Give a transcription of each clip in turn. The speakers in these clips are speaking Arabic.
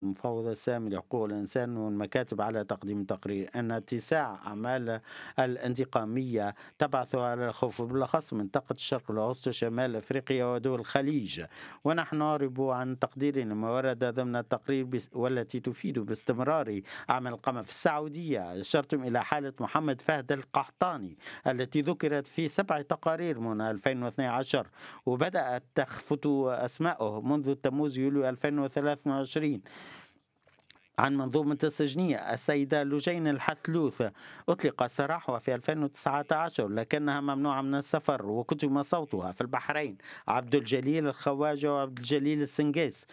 المفوض السامي لحقوق الإنسان والمكاتب على تقديم تقرير أن اتساع أعمال الانتقامية تبعث على الخوف بالأخص منطقة الشرق الأوسط وشمال أفريقيا ودول الخليج. ونحن نعرب عن تقديرنا ما ورد ضمن التقرير والتي تفيد باستمرار عمل القمع في السعودية. أشرتم إلى حالة محمد فهد القحطاني التي ذكرت في 7 تقارير من 2012 وبدأت تخفت أسماؤه منذ تموز يوليو 2023 عن منظومة السجنية. السيدة لجين الحثلوث أطلق سراحها في 2019 لكنها ممنوعة من السفر وكتم صوتها في البحرين. عبد الجليل الخواجة وعبد الجليل السنجيس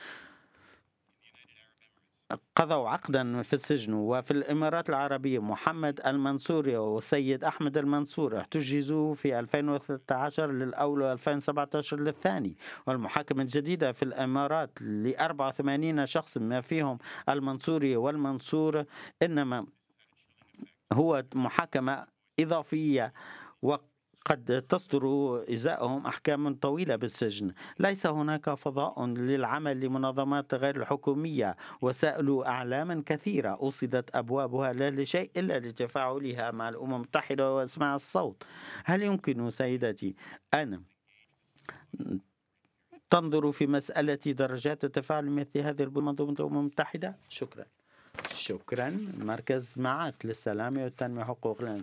قضوا عقدا في السجن. وفي الإمارات العربية محمد المنصوري والسيد أحمد المنصور احتجزوا في 2013 للأول و 2017 للثاني. والمحاكمة الجديدة في الإمارات ل 84 شخص ما فيهم المنصوري والمنصور إنما هو محاكمة إضافية وقد تصدر إزاءهم أحكام طويلة بالسجن. ليس هناك فضاء للعمل لمنظمات غير الحكومية وسألوا أعلاما كثيرة أوصدت أبوابها لا لشيء إلا لتفاعلها مع الأمم المتحدة واسمع الصوت. هل يمكن سيدتي أن تنظر في مسألة درجات التفاعل مثل هذه بمنظومة الأمم المتحدة؟ شكرا. شكرا. مركز معات للسلام والتنمية حقوق الإنسان.